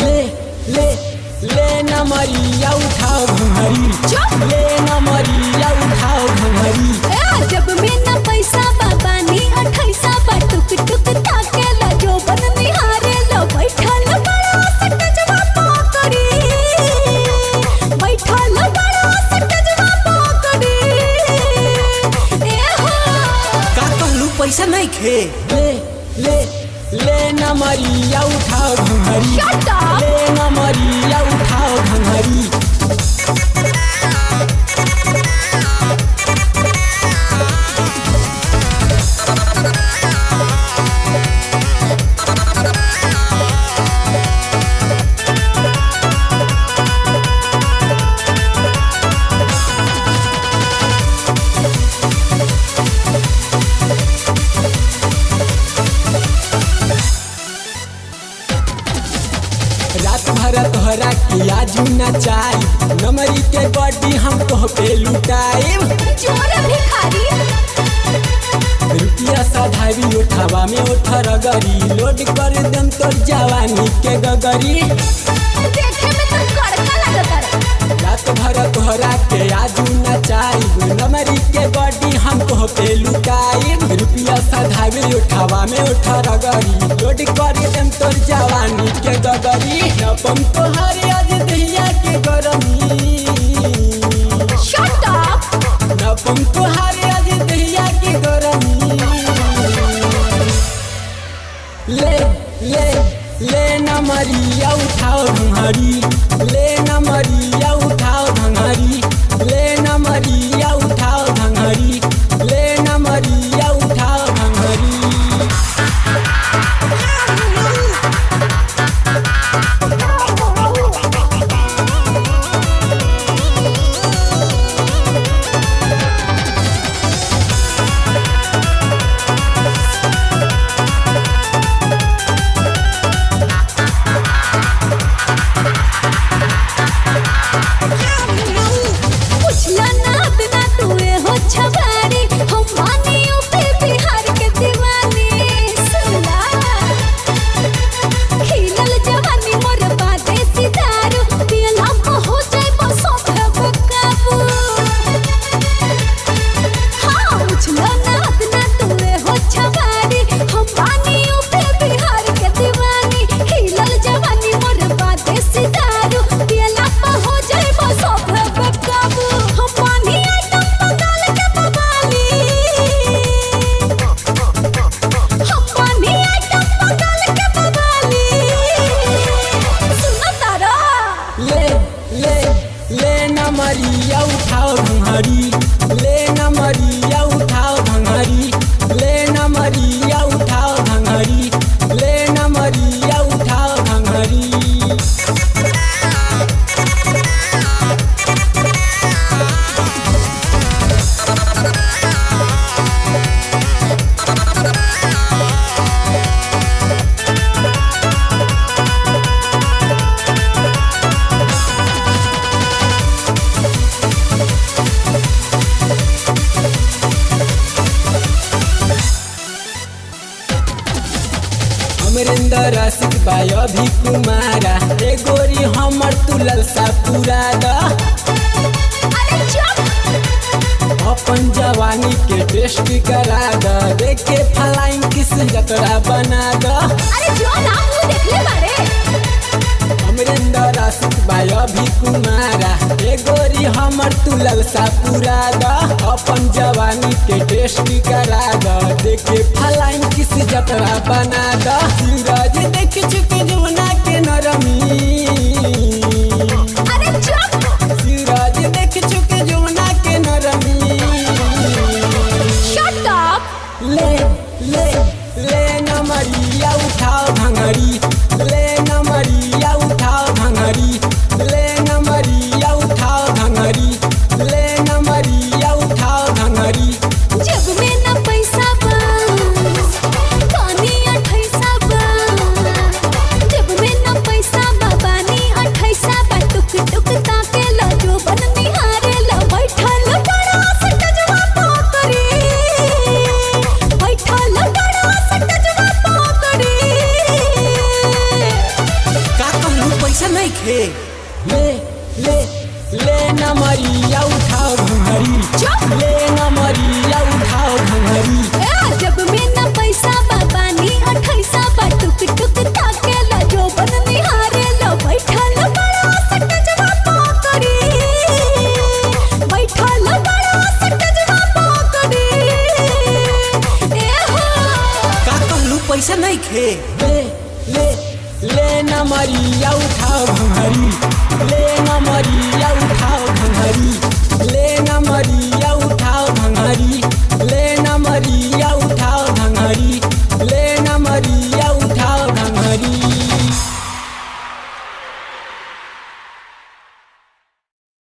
ले ले ले न मरिया उठाओ घंघरी ले न मरिया उठाओ घंघरी जब में न पैसा बाबानी 28 बा टुक टुक ताके ला जो बन निहारे लो बैठल बड़ा सटजवा पकड़ी बैठल बड़ा सटजवा पकड़ी ए हो का कहलू पैसा नहीं खे ले ले ले न मरिया उठाओ घंघरी Shut up! ले न मरिया उठाओ घंघरी रात भर तोहरा की आजू नचाई नमरी के बॉडी हम तोह पे लुटाई जोर भिखारी रुपया साधावी उठावा में उठर गरी लोड कर दम तोर जवानी के गगरी देखे में तो कड़का लगता रे रात भर तोहरा के आजू नचाई नमरी के बॉडी हम तोह पे लुटाई रुपया साधावी उठावा में उठर गरी लोड कर दम तोर जवानी के गगरी नपम तोहरे आज दहिया के गरमी शट अप नपम तोहरे आज दहिया के गरमी ले ले ले न मरिया उठाओ घंघरी ले न मरिया उठाओ घंघरी ले न मरिया उठाओ घंघरी ले न मरिया उठाओ घंघरी पुछला नाद ना तुए हो छबारी हम मानियो पे बिहार के दीवानी सुनला खिलल जवानी मोर बाते सितारू पियला को हो जाए बसो काबू हाँ पुछला नाद ना तुए हो छबारी हम मानियो पे बिहार के दीवानी खिलल जवानी मोर बाते सितारू पियला को हो जाए बसो काबू हम पानी आइटम बंगाल के बबाली हम पानी आइटम बंगाल के बबाली सुना तारा ले ले ले न मरिया उठाओ घंघरी ले न मरिया उठाओ घंघरी ले न मरिया उठाओ घंघरी ले न मरिया उठाओ घंघरी अमरिंदर आशिक बाय अभी कुमारा ए गोरी हमर तुलल सा पूरा द अरे चुप अपन जवानी के टेस्ट करा द देख के फलाइन किस जतरा बना द अरे जो नाम वो देख ले बारे अमरिंदर आशिक बाय अभी कुमारा ए गोरी हमर तुलल सा पूरा द अपन जवानी के टेस्ट करा द देख के फलाइन किस जतरा बना द सूरज देख चुके जमुना के नरमी अरे चुप सूरज देख चुके जमुना के नरमी शट अप ले ले ले न मरिया उठाओ घंघरी ले न मरिया उठाओ घंघरी ले न मरिया उठाओ घंघरी ले न मरिया उठाओ घंघरी जब में न पैसा बा पानी 28 बा जब में न पैसा नहीं खे ले ले ले न मरिया उठाओ घंघरी ले न मरिया उठाओ घंघरी जब में न पैसा बाबानी 28 बा टुक टुक ताके ला जो बन निहारे ला बैठल बड़ा सटजवा पकड़ी बैठल बड़ा सटजवा पकड़ी ए हो का कहलू पैसा नहीं खे ले ले ले न मरिया उठाओ घंघरी ले न मरिया उठाओ घंघरी ले न मरिया